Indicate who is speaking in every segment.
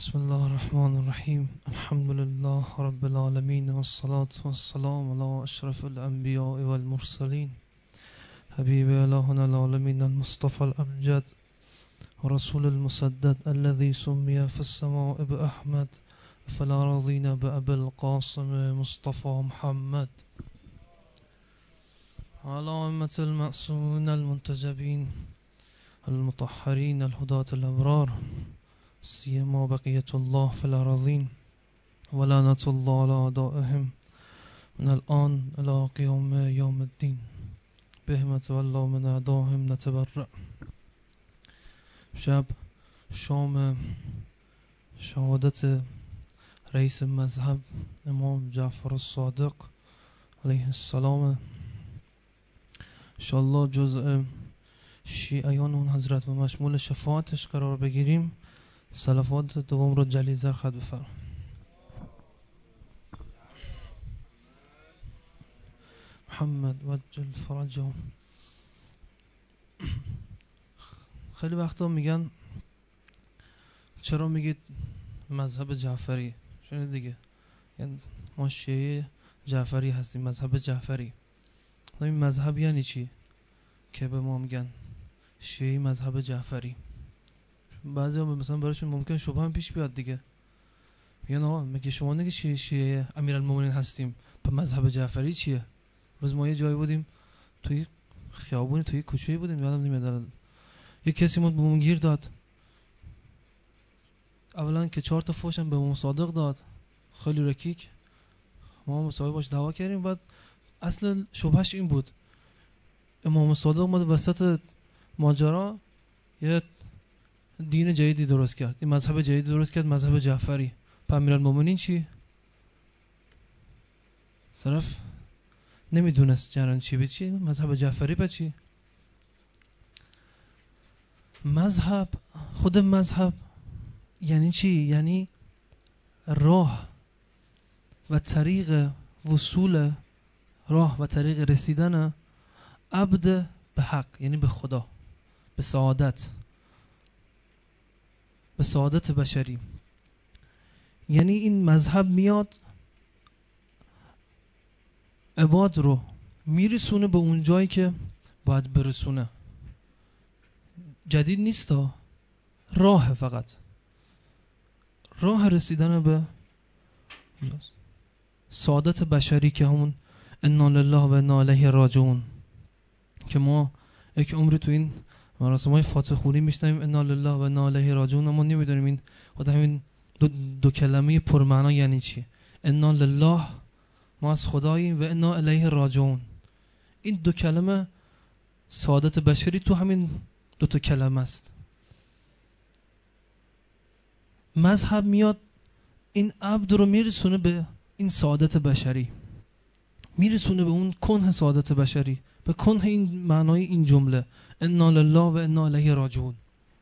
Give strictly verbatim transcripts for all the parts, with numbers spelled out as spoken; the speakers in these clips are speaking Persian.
Speaker 1: بسم الله الرحمن الرحیم. الحمد لله رب العالمین والصلاة والسلام على اشرف الانبیاء والمرسلین حبیب الهنا العالمین المصطفى الامجد ورسول المسدد الذي سمي في السماء بأحمد فلا رضينا بأبي القاسم مصطفى محمد على أئمة المعصومين المنتجبين المطهرين الهداة الأبرار سيما بقية الله في الأراضين ولعنة الله على أعدائهم من الآن إلى قيام يوم الدين بهم تولوا من أعدائهم نتبرأ. شب شام شهادت رئیس مذهب امام جعفر الصادق علیه السلام. انشاءالله جزء شیعیان اون حضرت و مشمول شفاعتش قرار بگیریم. صلوات دوم رو جلیل‌تر خط بفرم. محمد وجل فرجهم. خیلی وقتا میگن چرا میگید مذهب جعفری؟ شنید دیگه، یعنی ما شیعه جعفری هستیم، مذهب جعفری. این مذهب یعنی چی که به ما میگن شیعه مذهب جعفری؟ بعضی ها مثلا برایشون ممکن شبه هم پیش بیاد دیگه، میگن آقا مگه شما نگه شیعه شیعه امیرالمومنین هستیم، به مذهب جعفری چیه؟ روز ما یه جایی بودیم توی خیابونی توی کوچه‌ای بودیم، یادم نمیاد، یه کسی ما بهمون گیر داد. اولا که چهار تا فوشم به امام صادق داد، خیلی رکیک. ما مصاحبه باش دعوا کردیم. بعد اصل شبهش این بود امام صادق اومد وسط ماجرا یه دین جدیدی درست کرد، این مذهب جدیدی درست کرد، مذهب جعفری. پس امیرالمومنین چی؟ طرف نمیدونست جران چی به چی، مذهب جعفری به چی؟ مذهب، خود مذهب یعنی چی؟ یعنی راه و طریق وصول، راه و طریق رسیدن عبد به حق، یعنی به خدا، به سعادت، به سعادت بشری. یعنی این مذهب میاد عباد رو میرسونه به اون جایی که باید برسونه. جدید نیست، راه، فقط راه رسیدن به سعادت بشری که همون انا لله و انا الیه راجعون، که ما یک عمری تو این مراسم‌های فاتحه خوانی میشنویم انا لله و انا الیه راجعون، اما نمیدونیم این خود همین دو, دو کلمه پرمعنا یعنی چی. انا لله، ما از خداییم، و انا الیه راجعون. این دو کلمه سعادت بشری تو همین دو تا کلمه است. مذهب میاد این عبد رو میرسونه به این سعادت بشری، میرسونه به اون کنه سعادت بشری، به کنه این معنای این جمله انا لله و انا الیه راجعون.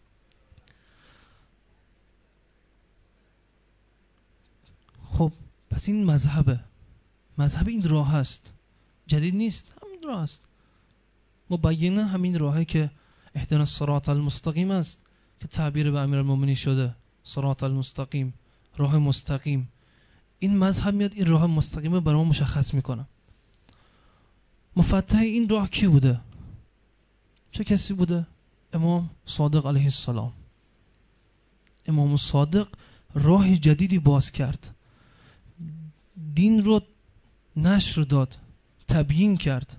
Speaker 1: خب پس این مذهبه، مذهب این راه هست، جدید نیست، همین راه هست. مبینه همین راهی که اهدنا الصراط المستقیم است که تعبیر به امیرالمومنین شده، صراط المستقیم، راه مستقیم. این مذهب میاد این راه مستقیمه برای ما مشخص میکنه. مفتح این راه کی بوده؟ چه کسی بوده؟ امام صادق علیه السلام. امام صادق راه جدیدی باز کرد، دین رو نشر داد، تبیین کرد.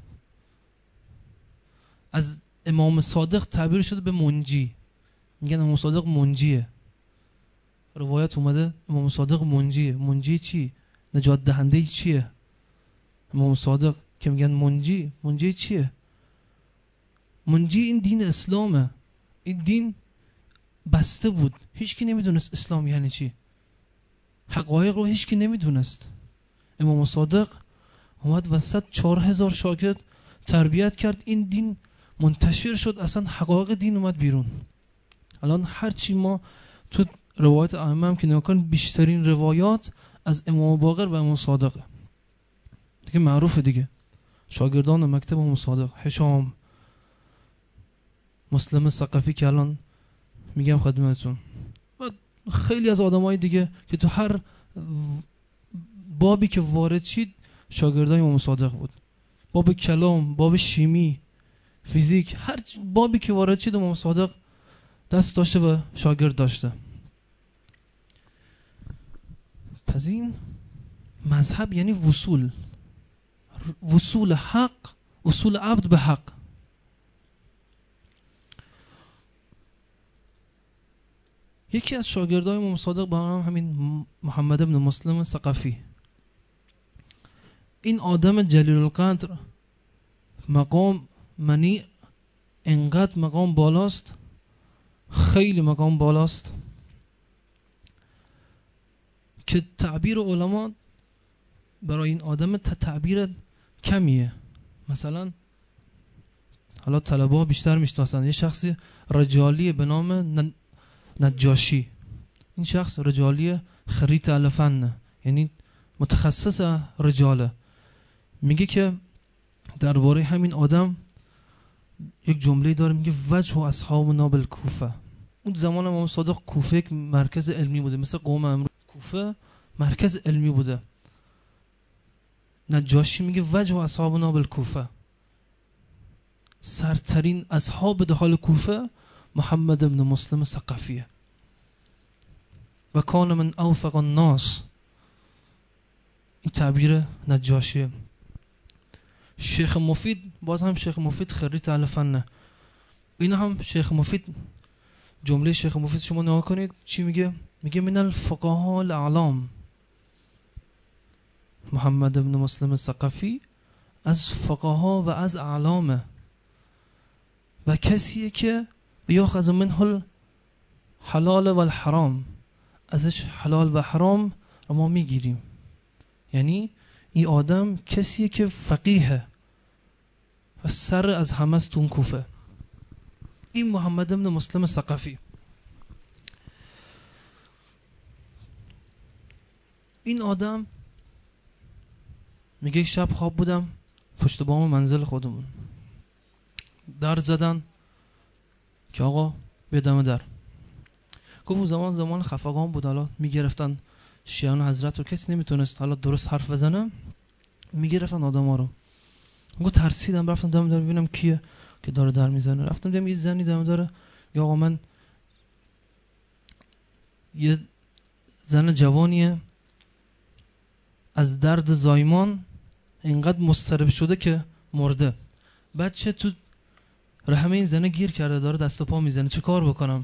Speaker 1: از امام صادق تعبیر شده به منجی، میگن امام صادق منجیه. روایت اومده امام صادق منجیه. منجی چی؟ نجات دهنده چیه؟ امام صادق که میگن منجی، منجی چیه؟ منجی این دین اسلامه. این دین بسته بود، هیچ کی نمیدونست اسلام یعنی چی، حقایق رو هیچ کی نمیدونست. امام صادق اومد وسط چهار هزار شاگرد تربیت کرد، این دین منتشر شد، اصلا حقایق دین اومد بیرون. الان هرچی ما تو روایت ائمه هم که نگاه کن، بیشترین روایات از امام باقر و امام صادقه دیگه، معروفه دیگه. شاگردان مکتب امام صادق، هشام، مسلم ثقفی که الان میگم خدمتتون، خیلی از آدمای دیگه که تو هر بابی که وارد شید شاگردای امام صادق بود. باب کلام، باب شیمی، فیزیک، هر بابی که وارد شید امام صادق دست داشته و شاگرد داشته. پس این مذهب یعنی وصول، وصول حق، وصول عبد به حق. یکی از شاگردای امام صادق به نام همین محمد ابن مسلم ثقفی، این آدم جلیل القدر، مقام منی، انقدر مقام بالاست، خیلی مقام بالاست که تعبیر علما برای این آدم تعبیر کمیه. مثلا حالا طلبه ها بیشتر میشناسن یه شخصی رجالی به نام نجاشی. این شخص رجالی خریط الفن، یعنی متخصص رجاله. میگه که درباره همین آدم یک جمله داره، میگه وجه اصحابنا بالکوفه. اون زمان امام صادق کوفه یک مرکز علمی بوده، مثل قوم امروز کوفه مرکز علمی بوده. نجاشی میگه وجه اصحابنا بالکوفه، سرترین اصحاب داخل کوفه محمد ابن مسلم ثقفیه و کان من اوثق الناس. این تعبیر نجاشیه. شیخ مفید، باز هم شیخ مفید خریط الفنه. این هم شیخ مفید، جمله شیخ مفید شما نگاه کنید چی میگه؟ میگه من الفقهاء الاعلام. محمد ابن مسلم ثقفی از فقها و از اعلامه و کسیه که یاخذ منه الحلال و الحرام، ازش حلال و حرام رو ما میگیریم. یعنی این آدم کسیه که فقیهه و سر از همه است اون کوفه. این محمد ابن مسلم ثقفی، این آدم میگه شب خواب بودم پشت بام منزل خودمون، در زدن که آقا بیادم در. گفت اون زمان زمان خفقان بود، حالا میگرفتن شیعان حضرت رو، کسی نمیتونست حالا درست حرف بزنه، میگرفتن آدم ها رو. گفت ترسیدم رفتم دم در ببینم کیه که داره در میزنه. رفتم دیدم یه زنی دم داره، یا آقا من یه زن جوانیه از درد زایمان اینقدر مضطرب شده که مرده، بچه تو رحم این زنه گیر کرده داره دست و پا میزنه، چه کار بکنم؟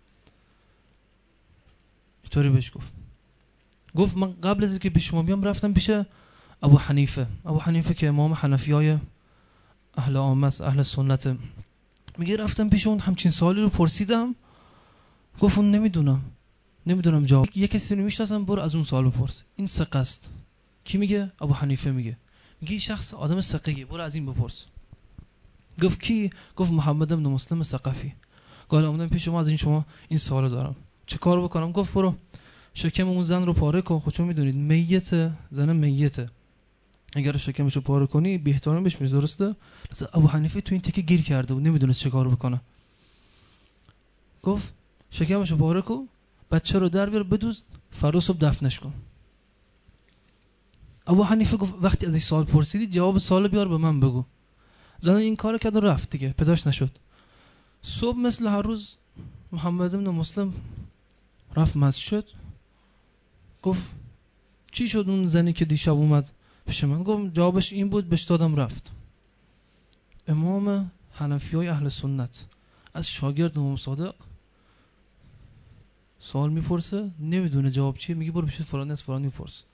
Speaker 1: اینطوری بهش گفت. گفت من قبل از اینکه پیش شما بیام رفتم پیش ابو حنیفه. ابو حنیفه که امام حنفیای اهل عامه است، اهل سنت. میگه رفتم پیش اون همچین سوالی رو پرسیدم، گفت اون نمیدونم نمیدونم جواب. یه کسی رو میشناسم، برو از اون سوال بپرس. این ثقه است. کی میگه؟ ابو حنیفه میگه. میگه این شخص آدم ثقه‌ایه، برو از این بپرس. گفت کی؟ گفت محمد ابن مسلم ثقفی. گفت اومدم پیش شما از این شما این سوالو دارم، چه کار بکنم؟ گفت برو شکم اون زن رو پاره کن. خودتون میدونید میته، زن میته، اگر شکمشو پاره کنی بهترین بهش میشه، درسته؟ ابو حنیفه تو این تیکه گیر کرده بود، نمیدونه چه کار بکنه. گفت شکمشو پاره کن، بچه رو در بیار، بدوز، فردا صبح دفنش کن. ابو حنیفه گفت وقتی از این سوال پرسیدی جواب سوال بیار به من بگو. زن این کارو کرد و رفت دیگه، پیداش نشد. صبح مثل هر روز محمد ابن مسلم رفت مسجد. گفت چی شد اون زنی که دیشب اومد پیش من؟ گفت جوابش این بود، بهش دادم رفت. امام حنفیای اهل سنت از شاگرد امام صادق سوال میپرسه، نمیدونه جواب چیه، میگه برو پیش فلان از فلان میپرس.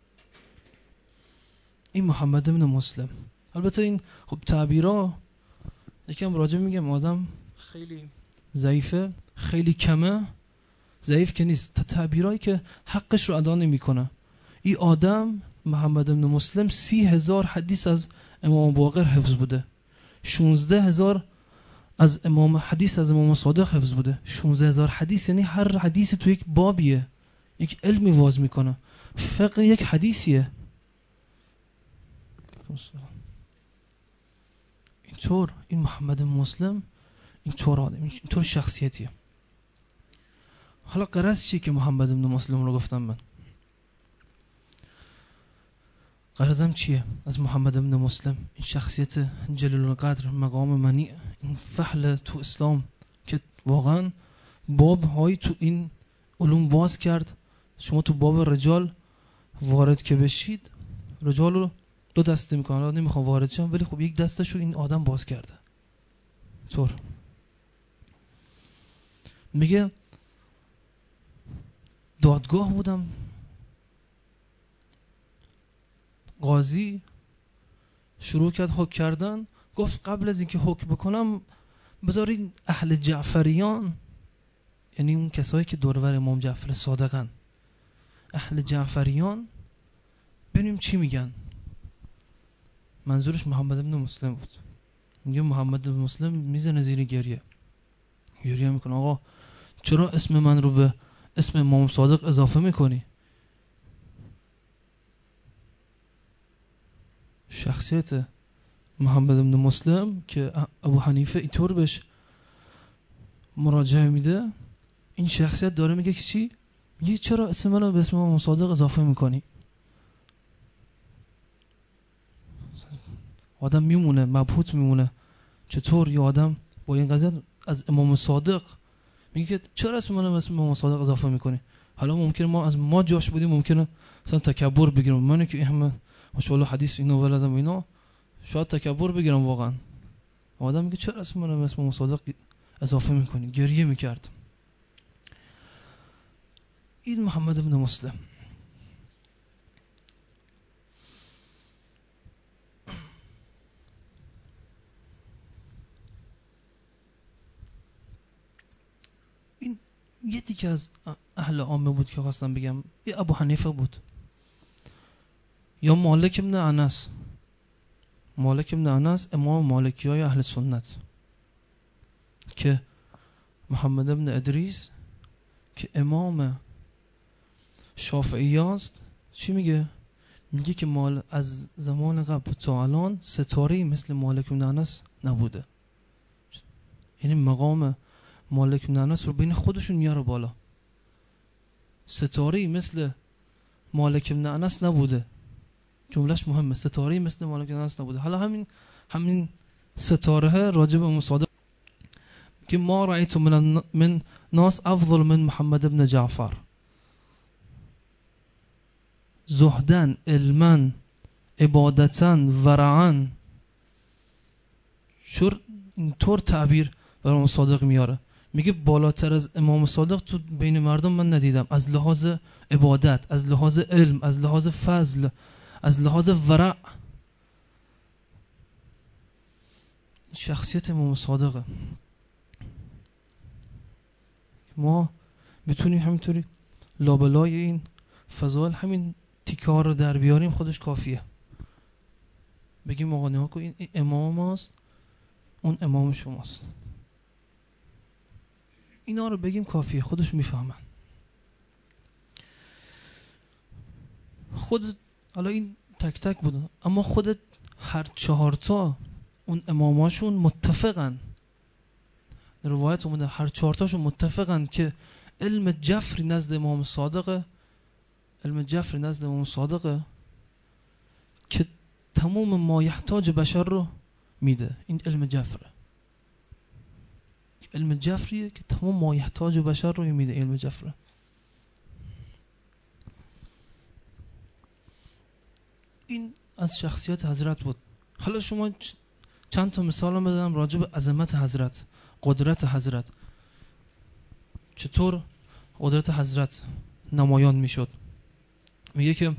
Speaker 1: این محمد ابن مسلم. البته این خب تعبیرا یکم راجع میگم آدم خیلی ضعیفه، خیلی کمه، ضعیف که نیست، تعبیرایی که حقش رو ادا نمیکنه. این آدم محمد ابن مسلم سی هزار حدیث از امام باقر حفظ بوده، شونزده هزار از امام حدیث از امام صادق حفظ بوده. شونزده هزار حدیث یعنی هر حدیث تو یک بابیه، یک علمی واز میکنه. فقه یک حدیثیه. اینطور این محمد مسلم اینطور آدم، اینطور شخصیتیه. حالا غرض چیه که محمد ابن مسلم رو گفتم من؟ غرضم چیه از محمد ابن مسلم؟ این شخصیت جلیل القدر، مقام منی، این فحل تو اسلام که واقعا باب های تو این علوم باز کرد. شما تو باب رجال وارد که بشید، رجال رو دو دسته میکنن، نمیخوام وارد شم، ولی خب یک دستشو این آدم باز کرده. طور میگه دادگاه بودم، قاضی شروع کرد حکم کردن، گفت قبل از اینکه حکم بکنم بذارین اهل جعفریان، یعنی اون کسایی که دورور امام جعفر صادقن، اهل جعفریان ببینیم چی میگن. منظورش محمد ابن مسلم بود. میگه محمد ابن مسلم میزنه زیر گریه، گریه میکنه آقا چرا اسم من رو به اسم امام صادق اضافه میکنی؟ شخصیت محمد ابن مسلم که ابو حنیفه اینطور بهش مراجعه میده، این شخصیت داره میگه که چی؟ میگه چرا اسم من رو به اسم امام صادق اضافه میکنی؟ آدم میمونه مبهوت میمونه چطور یه آدم با این قضیه از امام صادق میگه که چرا اسم منو به اسم امام صادق اضافه میکنی؟ حالا ممکنه ما از ما جاش بودیم ممکنه مثلا تکبر بگیرم، من که این همه ماشاءالله حدیث اینو بلدم اینا، شاید تکبر بگیرم واقعا. آدم میگه چرا اسم منو به اسم امام صادق اضافه میکنی؟ گریه میکرد. این محمد ابن مسلم. این یه تیکه از اهل عامه بود که خواستم بگم. یه ابو حنیفه بود یا مالک ابن انس. مالک ابن انس امام مالکی های اهل سنت که محمد ابن ادریس که امام شافعی است چی میگه؟ میگه که مال از زمان قبل تا الان ستاره‌ای مثل مالک ابن انس نبوده. یعنی مقام مالک ابن انس رو بین خودشون میاره بالا. ستاره‌ای مثل مالک ابن انس نبوده. جملهش مهمه، ستاره‌ای مثل مالک ابن انس نبوده. حالا همین همین ستاره راجع به مصادق که ما رأیت من من ناس افضل من محمد ابن جعفر، زهدن، علما، عبادتا، ورعا. چور اینطور تعبیر بر امام صادق میاره. میگه بالاتر از امام صادق تو بین مردم من ندیدم، از لحاظ عبادت، از لحاظ علم، از لحاظ فضل، از لحاظ ورع. شخصیت امام صادقه. ما بتونیم همینطوری لابلای این فضائل همین تیکار رو در بیاریم خودش کافیه. بگیم آقا نها کن این امام هست، اون امام شماست. اینا رو بگیم کافیه، خودش میفهمن. خودت حالا این تک تک بودن، اما خودت هر چهارتا اون اماماشون متفقن. روایت اومده هر چهارتاشون متفقن که علم جفری نزد امام صادقه، علم جفری نزد امام صادقه که تمام ما یحتاج بشر رو میده. این علم جفره، علم جفریه که تمام ما یحتاج بشر رو میده. علم جفره. این از شخصیت حضرت بود. حالا شما چند تا مثال هم بزنم راجع به عظمت حضرت، قدرت حضرت. چطور قدرت حضرت نمایان میشد؟ میگه که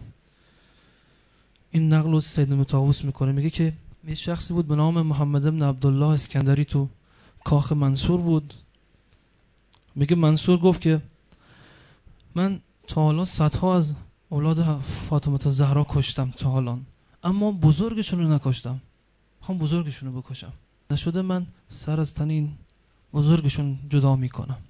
Speaker 1: این نقل رو سید طاووس میکنه، میگه که یه شخصی بود به نام محمد ابن عبدالله اسکندری تو کاخ منصور بود. میگه منصور گفت که من تا حالا صدها از اولاد فاطمه زهرا کشتم تا حالا، اما بزرگشون رو نکشتم، هم بزرگشون رو بکشم. نشده من سر از تن این بزرگشون جدا میکنم.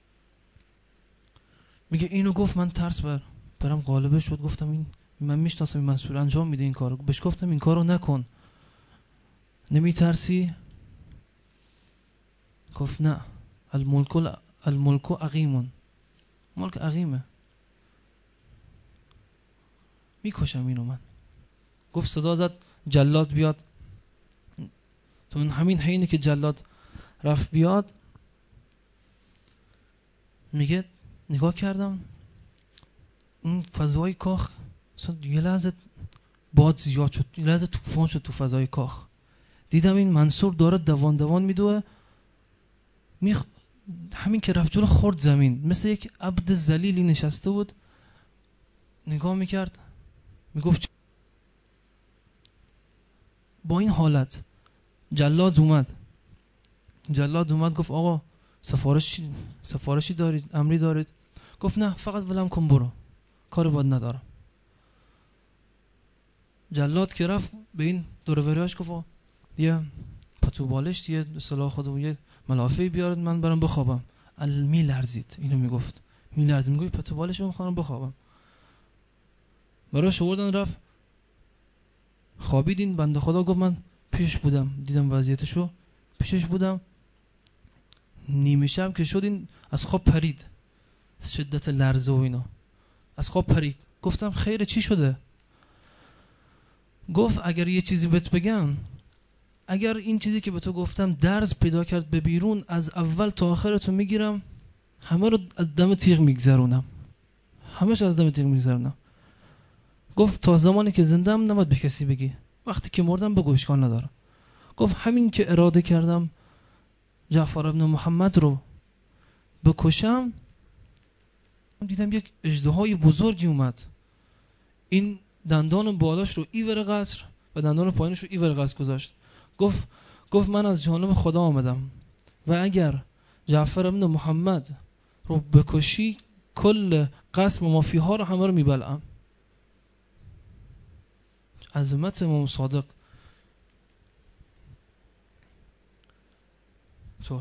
Speaker 1: میگه اینو گفت، من ترس بر برم غالبه شد. گفتم این من میشناسم این منصور انجام میده این کارو. بهش گفتم این کارو نکن، نمیترسی؟ گفت نه، الملک الملک عقیم. مال که عقیمه، میکشم اینو من. گفت صدا زد جلاد بیاد. تو من همین حینی که جلاد رفت بیاد، میگه نگاه کردم اون فضای کاخ یه لحظه باد زیاد شد، یه لحظه طوفان شد تو فضای کاخ. دیدم این منصور داره دوان دوان میدوه، میخ... همین که رفت جلو خورد زمین، مثل یک عبد ذلیلی نشسته بود نگاه میکرد، میگفت با این حالت جلاد اومد جلاد اومد گفت آقا سفارشی سفارشی دارید، امری دارید؟ گفت نه فقط ولم کن برو، کار باد ندارم. جلاد که رفت به این دوروریاش گفت یه پتو بالشت، یه اصطلاح خودمون یه ملافه بیارید من برام بخوابم. ال میلرزید، اینو میگفت میلرزید، میگوی پتو بالش رو میخوام بخوابم. براش آوردن رفت خوابید. این بنده خدا گفت من پیش بودم، دیدم وضعیتشو، پیشش بودم. نیمه شب که شد این از خواب پرید، از شدت لرزه و اینا از خواب پرید. گفتم خیر چی شده؟ گفت اگر یه چیزی بهت بگم، اگر این چیزی که به تو گفتم درز پیدا کرد به بیرون، از اول تا آخرتو میگیرم، همه رو از دم تیغ میگذرونم، همه‌ش از دم تیغ میگذرونم. گفت تا زمانی که زندم نباید به کسی بگی، وقتی که مردم بگو اشکال نداره. گفت همین که اراده کردم جعفر ابن محمد رو بکشم، دیدم یک اژدهای بزرگی اومد، این دندان بالاش رو ایور قصر و دندان پایینش رو ایور قصر گذاشت. گفت گفت من از جانب خدا آمدم و اگر جعفر ابن محمد رو بکشی کل قصر و مافیها رو همه رو میبلعم. عظمت امام صادق طور.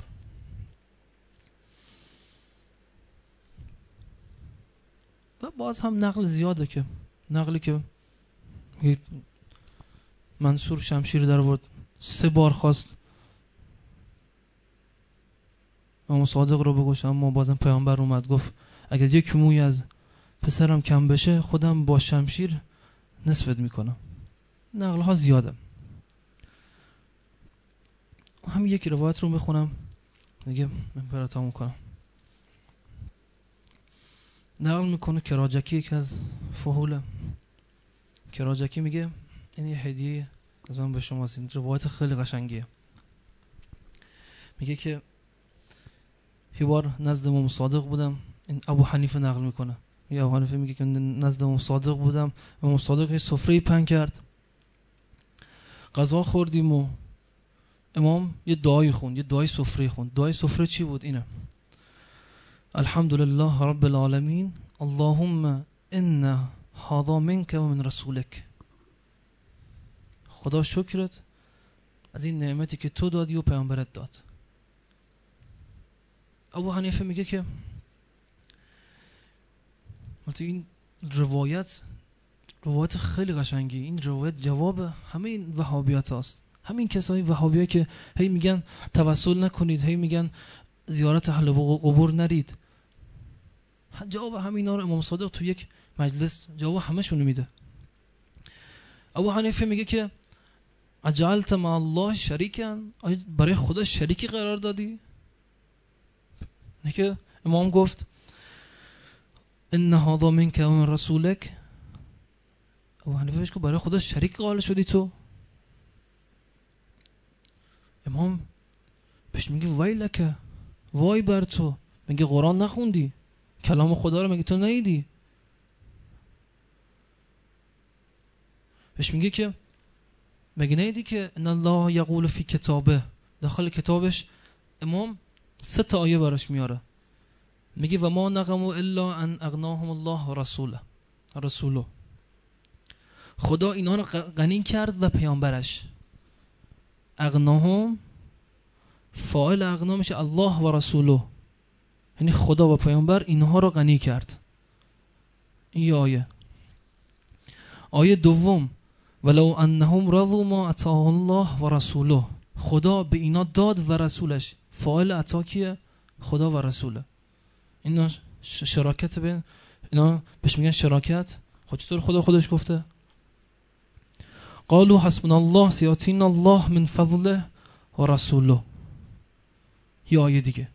Speaker 1: و باز هم نقل زیاده که نقلی که منصور شمشیر در آورد، سه بار خواست امام صادق رو بکشه، اما بازم پیامبر اومد گفت اگر یک موی از پسرم کم بشه خودم با شمشیر نصفت میکنم. نقل ها زیاده. هم یک روایت رو میخونم دیگه من براتون میکنم. نقل میکنه کراجکی، یک از فهول کراجکی، میگه این یه هدیه از من به شما است. این روایت خیلی قشنگیه. میگه که یه بار نزد امام صادق بودم، این ابو حنیفه نقل میکنه، میگه ابو حنیفه میگه که نزد امام صادق بودم، امام صادق یه سفره پهن کرد، غذا خوردیم و امام یه دعایی خوند، یه دعای سفره خوند. دعای سفره چی بود؟ اینه: الحمدلله رب العالمین اللهم ان هذا منك و من رسولك. خدا شکرت از این نعمتی که تو دادی و پیامبرت داد. ابو حنیفه میگه که این روایت روایت خیلی قشنگی، این روایت جواب همه این وهابیات هست. همین کسایی وهابیایی که هی میگن توسل نکنید، هی میگن زیارت اهل قبور نرید، جواب همینا رو امام صادق تو یک مجلس جواب همشون میده. ابو حنیفه میگه که اجعلت مع الله شریکا، برای خدا شریکی قرار دادی؟ نه که امام گفت ان هذا منك و من رسولك. ابو حنیفه بهش گفت برای خدا شریک قائل شدی تو؟ امام بهش میگه ویلک، وای بر تو، میگه قرآن نخوندی؟ کلام خدا رو مگه تو ندیدی؟ بهش میگه که مگه ندیدی که ان الله یقول فی کتابه، داخل کتابش امام سه تا آیه براش میاره، میگه و ما نقموا الا ان اغناهم الله و رسوله رسوله. خدا اینا رو غنی کرد و پیامبرش. اغناهم، فاعل اغنا میشه الله و رسوله، یعنی خدا و پیامبر اینها رو غنی کرد. این آیه. آیه دوم ولو انهم رضوا ما اتاه الله و رسوله، خدا به اینا داد و رسولش. فاعل عطا کیه؟ خدا و رسوله. اینا شراکت بین اینا بهش میگن شراکت. خب چطور خدا خودش گفته؟ قالوا حسبنا الله سيأتينا الله من فضله و رسوله. یه آیه دیگه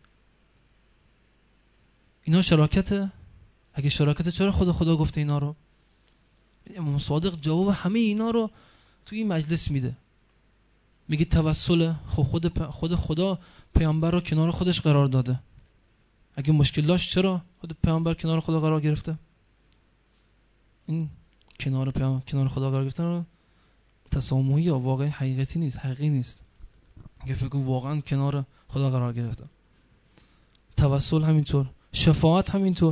Speaker 1: اینا شراکته. اگه شراکته چرا خدا خدا گفته اینا رو؟ امام صادق جواب همه اینا رو توی این مجلس میده. میگه توسل. خب خود خود خدا پیامبر رو کنار خودش قرار داده. اگه مشکل داشت چرا خود پیامبر کنار خدا قرار گرفته؟ این کنار پیامبر کنار خدا قرار گرفتن رو تسامحی یا واقعی حقیقتی نیست، حقیقی نیست. اگه فکر کنم واقعا کنار خدا قرار گرفته. توسل همینطور، شفاعت همینطور.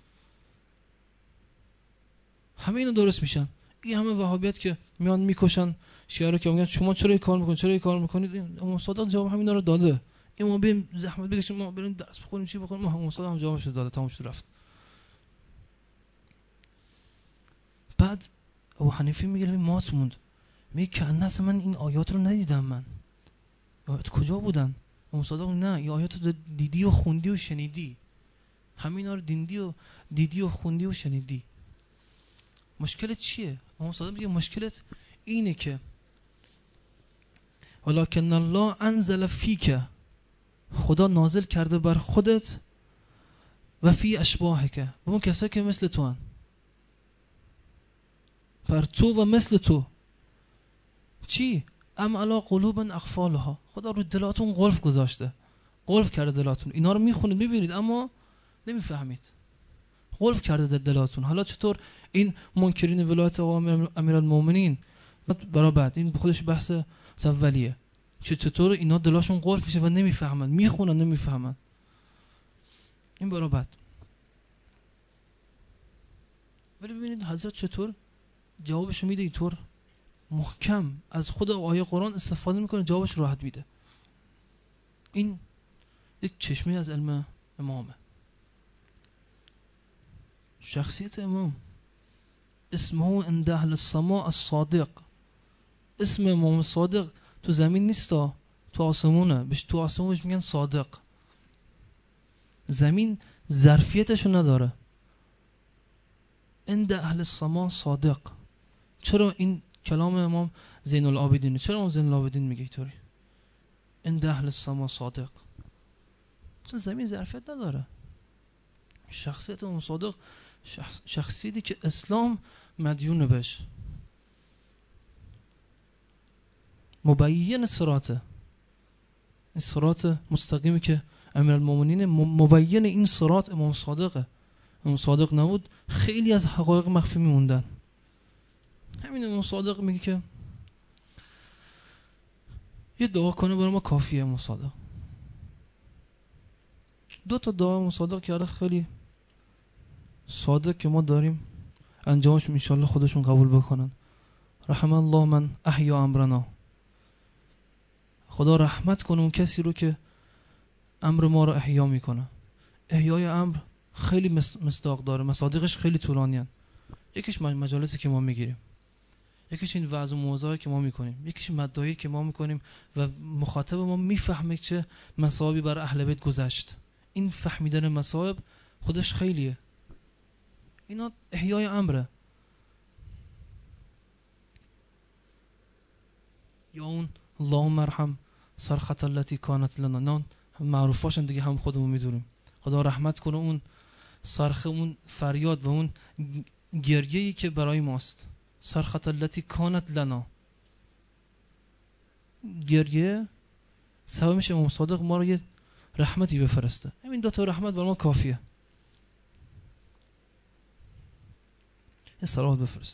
Speaker 1: همه اینا درست میشن. این همه وهابیت که میان میکشن شیعه رو که میگن شما چرا این کار میکنید چرا این کار میکنید، امام صادق جواب همینا رو داده. این ما بریم زحمت بکشیم ما بریم درس بخونیم چی بخونیم، امام صادق هم جوابش داده، تموم شد رفت. بعد ابو حنیفه میگه مات موند، میگه که اصلا من این آیات رو ندیدم. من آیات کجا بودن؟ امام صادق نه این آیات رو دیدی و خوندی و شنیدی. همینا رو دیدی و دیدی و خوندی و شنیدی. مشکلت چیه؟ امام صادق میگه مشکلت اینه که ولکن الله انزل فیک، خدا نازل کرده بر خودت و فی اشباهک، به اون کسایی که مثل تو هن، بر تو و مثل تو. چی؟ ام علی قلوب اقفالها، خدا رو دلاتون قلف گذاشته، قلف کرده دلاتون. اینا رو میخونید میبینید اما نمیفهمید، قلف کرده دلاتون. حالا چطور این منکرین ولایت آقا امیرالمومنین برای بعد این خودش بحث اولیه، چطور اینا دلاشون قلف میشه و نمیفهمن، میخونن نمیفهمن. این برای بعد. ولی ببینید حضرت چطور جوابشو میده، اینطور محکم از خود آیه قرآن استفاده میکنه، جوابش راحت میده. این یک چشمه از علم امامه. شخصیت امام اسمه عند اهل السماء الصادق. اسم امام صادق تو زمین نیستا، تو آسمونه. بهش تو آسمونش میگن صادق. زمین ظرفیتشو نداره. عند اهل السماء صادق. چرا این کلام امام زین العابدینه؟ چرا امام زین العابدین میگه اینطوری؟ عند اهل السماء صادق. چون زمین ظرفیت نداره. شخصیت امام صادق شخص شخصیتی که اسلام مدیونه بهش. مبین صراطه، این صراط مستقیمی که امیرالمومنین مبین این صراط امام صادقه. امام صادق نبود خیلی از حقایق مخفی میموندن. همین امام صادق میگه که یه دعا کنه برای ما کافیه. امام صادق دو تا دعا امام صادق کرده خیلی ساده که ما داریم، انجامش انشالله خودشون قبول بکنن. رحم الله من احیا امرنا، خدا رحمت کنه اون کسی رو که امر ما رو احیا میکنه. احیای امر خیلی مصداق داره، مصادیقش خیلی طولانیان. یکیش مجالسی که ما میگیریم، یکیش این وعظ و موعظه‌ای که ما میکنیم، یکیش مدعایی که ما میکنیم و مخاطب ما میفهمه چه مصائبی بر اهل بیت گذشت. این فهمیدن مصائب خودش خیلیه. اینا احیای امره. یا اون اللهم ارحم صرخة التي كانت لنا، نه معروفاشن دیگه هم خودمون میدونیم. خدا رحمت کنه اون صرخه، اون فریاد و اون گریه‌ای که برای ماست. صرخة التي كانت لنا، گریه سبب میشه امام صادق ما رو یه رحمتی بفرسته. همین دو تا رحمت برای ما کافیه. این صلوات بفرست.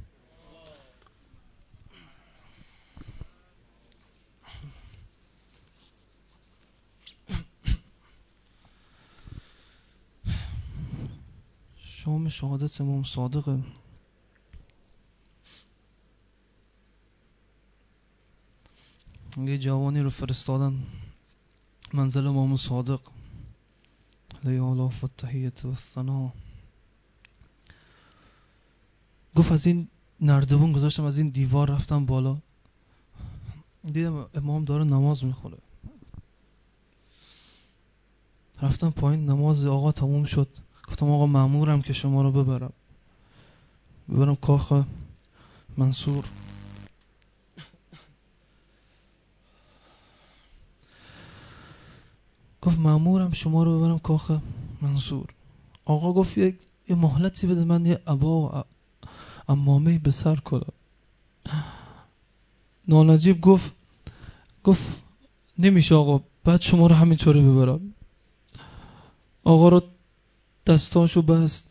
Speaker 1: شام شهادت امام صادق. یه جوانی رو فرستادن منزل امام صادق علیه آلاف و تحییت و ثنا. گفت از این نردبون گذاشتم، از این دیوار رفتم بالا، دیدم امام داره نماز میخونه. رفتم پایین، نماز آقا تموم شد. گفتم آقا مأمورم که شما رو ببرم ببرم کاخ منصور. گفت مأمورم شما رو ببرم کاخ منصور. آقا گفت یه مهلتی بده من یه عبا و عمامه به سر کنم. نانجیب گفت گفت نمیشه آقا، بعد شما رو همینطوری ببرم. آقا رو دستاشو بست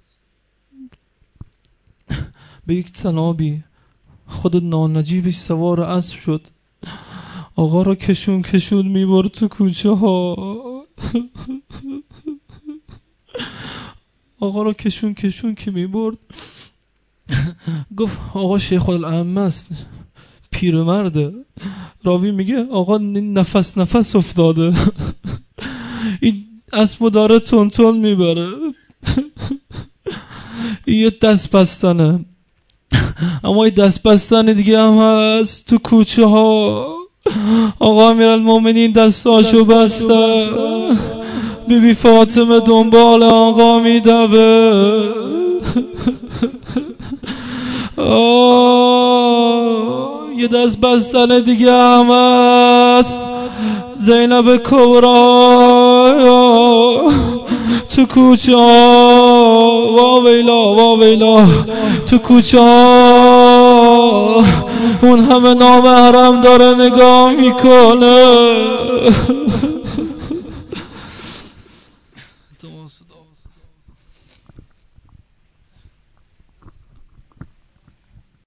Speaker 1: به یک تنابی، خود نانجیبش سوار اسب شد، آقا رو کشون کشون میبرد تو کوچه ها. آقا رو کشون کشون که میبرد گفت آقا شیخ الائمه است، پیرمرده. راوی میگه آقا نفس نفس افتاده، این اسبو داره تون تون میبره. یه دست بستنه، اما یه دست بستن دیگه هم هست تو کوچه ها. آقا امیرالمومنین دستاشو بسته، بی بی فاطمه دنبال آقا میدوه. یه دست بستن دیگه هم هست، زینب کبرا تو کوچه وا ویلا وا ویلا تو کوچه اون همه نامحرم داره نگاه میکنه.